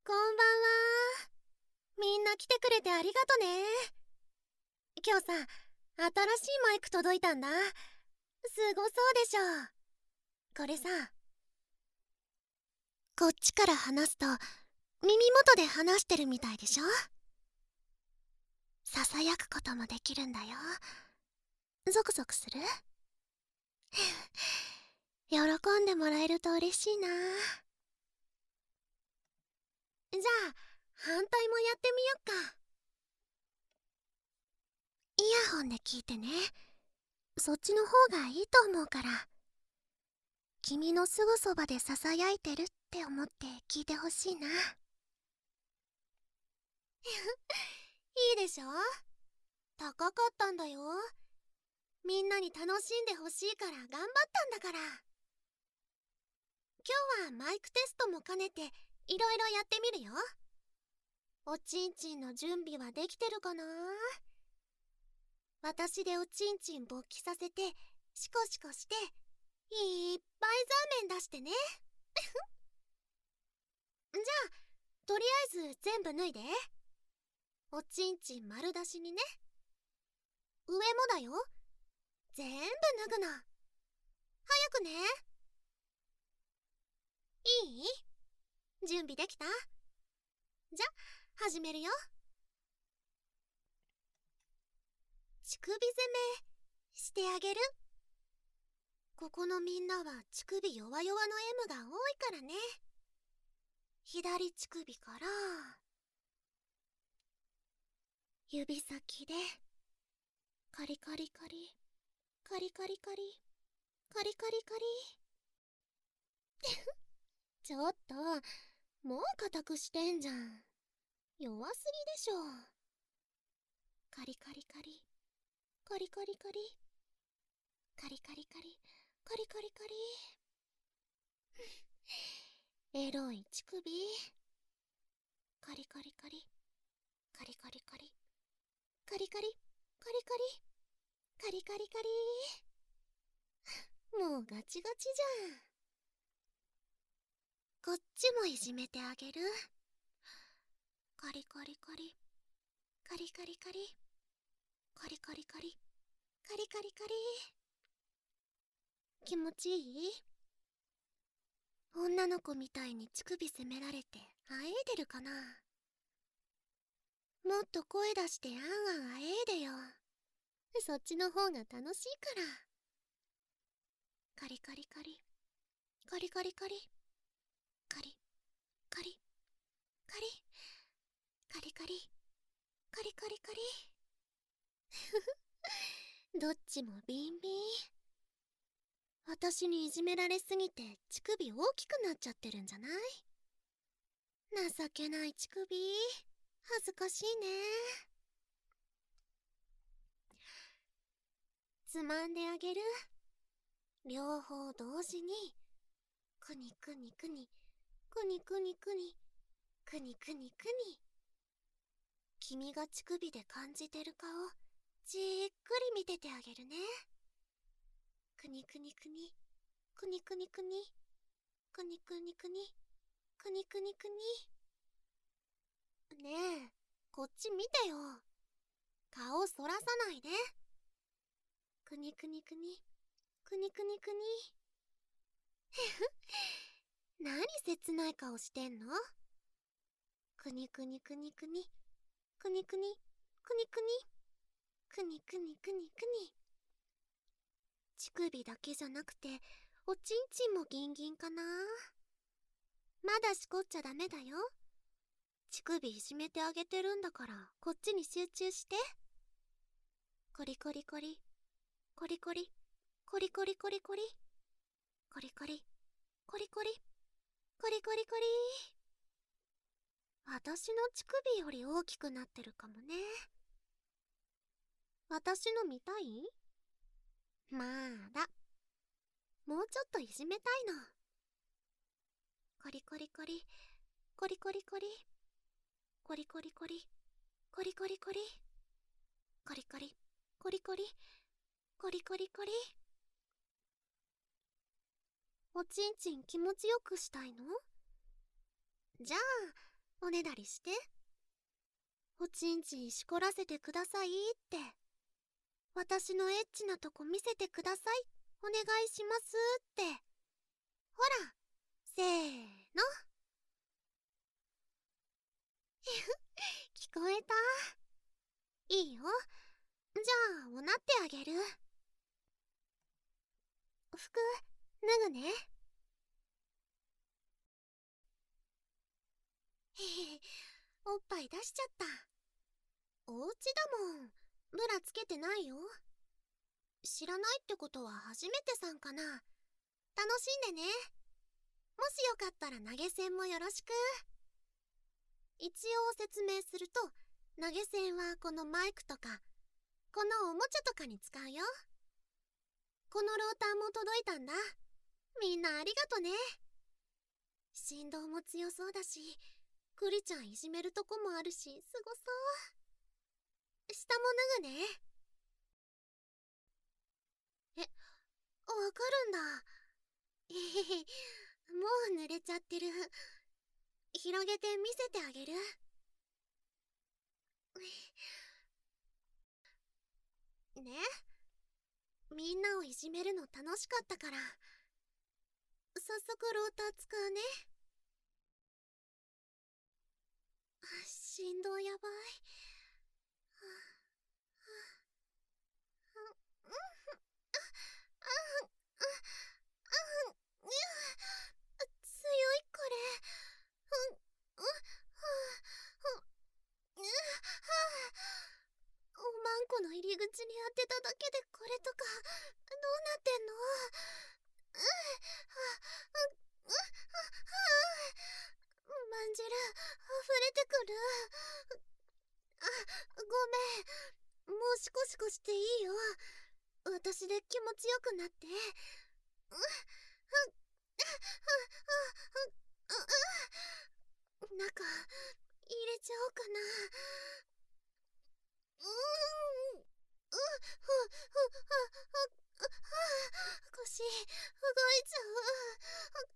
こんばんは。みんな来てくれてありがとね。今日さ、新しいマイク届いたんだ。すごそうでしょ。これさ、こっちから話すと耳元で話してるみたいでしょ。ささやくこともできるんだよ。ゾクゾクする？喜んでもらえると嬉しいな。じゃあ反対もやってみよっか。イヤホンで聞いてね。そっちの方がいいと思うから。君のすぐそばでささやいてるって思って聞いてほしいな。いいでしょ。高かったんだよ。みんなに楽しんでほしいから頑張ったんだから。今日はマイクテストも兼ねていろいろやってみるよ。おちんちんの準備はできてるかな。私でおちんちん勃起させてシコシコしていっぱいザーメン出してね。じゃあとりあえず全部脱いで。おちんちん丸出しにね。上もだよ。全部脱ぐの。早くね。いい？準備できた？じゃ、始めるよ。乳首攻めしてあげる。ここのみんなは乳首弱々の M が多いからね。左乳首から指先でカリカリカリカリカリカリカリカリカリ。ちょっともう固くしてんじゃん。弱すぎでしょ。カリカリカリカリカリカリカリカリカリカリカリカリ。エロい乳首。カリカリカリカリカリカリカリカリカリカリカリカリカリ。もうガチガチじゃん。こっちもいじめてあげる。カリカリカリカリカリカリカリカリカリカリカリカリ。気持ちいい？女の子みたいに乳首責められてあえいでるかな。もっと声出してあんあんあえいでよ。そっちの方が楽しいから。カリカリカリカリカリカリカリカリカリカリカリカリカリカリ。どっちもビンビン。私にいじめられすぎて乳首大きくなっちゃってるんじゃない？情けない乳首。恥ずかしいね。つまんであげる。両方同時にくにくにくにくにくにくにくにくにくに。君が乳首で感じてる顔じっくり見ててあげるね。くにくにくにくにくにくにくにくにくにくにくにくに。ねえ、こっち見てよ。顔そらさないで。くにくにくにくにくにくに。何切ない顔してんの？くにくにくにくにくにくにくにくにくにくにくにくに。乳首だけじゃなくておちんちんもギンギンかな。まだしこっちゃダメだよ。乳首いじめてあげてるんだからこっちに集中して。コリコリコリコリコリコリコリコリコリコリコリコリコリコリコリコリ。私の乳首より大きくなってるかもね。私の見たい？まだもうちょっといじめたいの。コリコリコリコリコリコリコリコリコリコリコリコリコリコリコリコリコリコリコリ。おちんちん気持ちよくしたいの？じゃあおねだりして。おちんちんしこらせてくださいって。私のエッチなとこ見せてください。お願いしますって。ほら、せーの。聞こえた？いいよ。じゃあ、おなってあげる。服、脱ぐね。へへ、おっぱい出しちゃった。お家だもん。ブラつけてないよ。知らないってことは初めてさんかな。楽しんでね。もしよかったら投げ銭もよろしく。一応説明すると、投げ銭はこのマイクとかこのおもちゃとかに使うよ。このローターも届いたんだ。みんなありがとね。振動も強そうだし、クリちゃんいじめるとこもあるし、すごそう。下も脱ぐね。え、わかるんだ。へへへ、もう濡れちゃってる。広げて見せてあげる。ね、みんなをいじめるの楽しかったから、早速ローター使うね。振動やばい。強いこれ。おまんこの入り口に当てただけでこれとかどうなってんの？まんじる溢れてくる。ごめん、もうシコシコしていいよ。私で気持ちよくなって。中入れちゃおうかな。腰動いちゃう。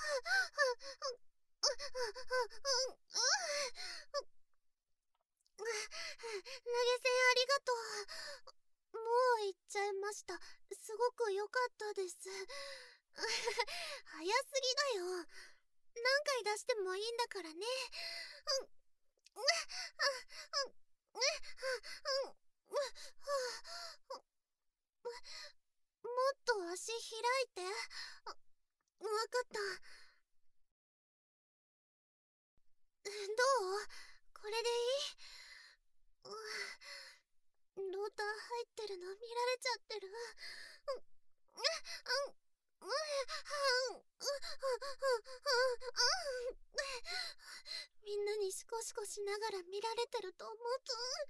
投げ銭ありがとう。もう行っちゃいました。すごく良かったです。早すぎだよ。何回出してもいいんだからね。もっと足開いて。わかった。どう？これでいい？ローター入ってるの見られちゃってる。みんなにシコシコしながら見られてると思うと、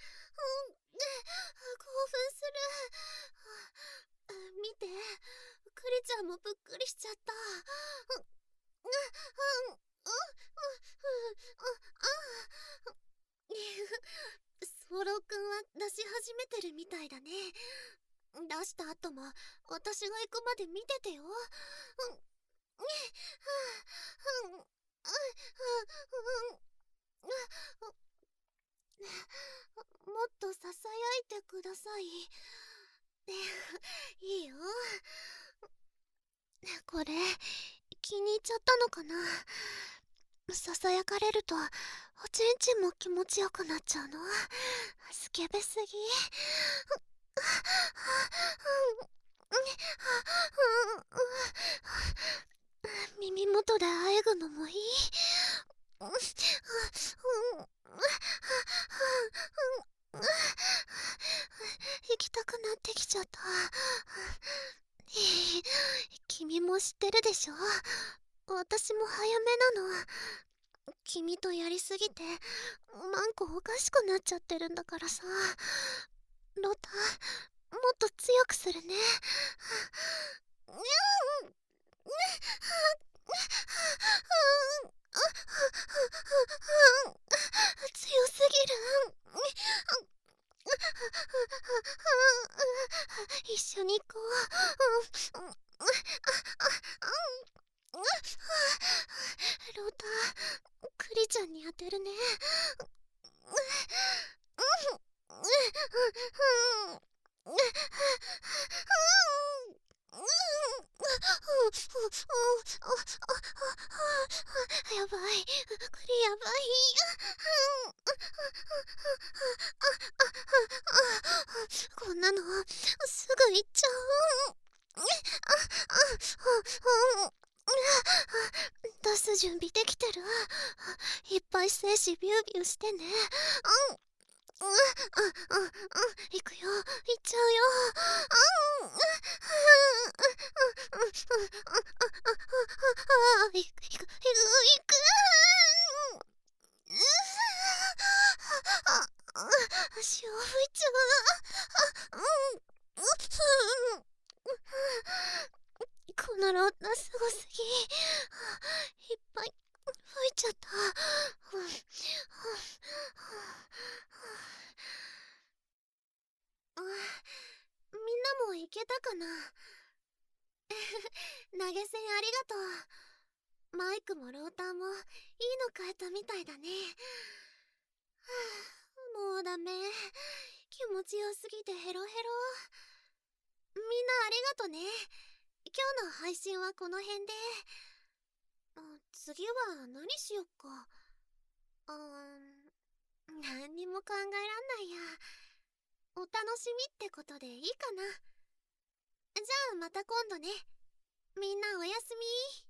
興奮する。見て、クリちゃんもぶっくりしちゃった。スワローくんは出し始めてるみたいだね。出した後も私が行くまで見ててよ。もっとささやいてください。いいよ。これ気に入っちゃったのかな。ささやかれるとおちんちんも気持ちよくなっちゃうの。スケベすぎ。耳元であえぐのもいい。行きたくなってきちゃった。君も知ってるでしょ。私も早めなの。君とやりすぎてマンコおかしくなっちゃってるんだからさ。ロタ、もっと強くするね。強すぎる。一緒に行こう。ロータ、クリちゃんに当てるね。 やばい、これやばい。こんなのすぐ行っちゃう。出す準備できてる。いっぱい精子ビュービューしてね。行くよ、行っちゃうよ。行く。潮吹いちゃう。このロータすごすぎ。いっぱい吹いちゃった。みんなも行けたかな。投げ銭ありがとう。マイクもローターもいいの買えたみたいだね。もうダメ。気持ちよすぎてヘロヘロ。みんなありがとね。今日の配信はこの辺で。次は何しよっか。何にも考えらんないや。お楽しみってことでいいかな。じゃあまた今度ね。みんなおやすみ。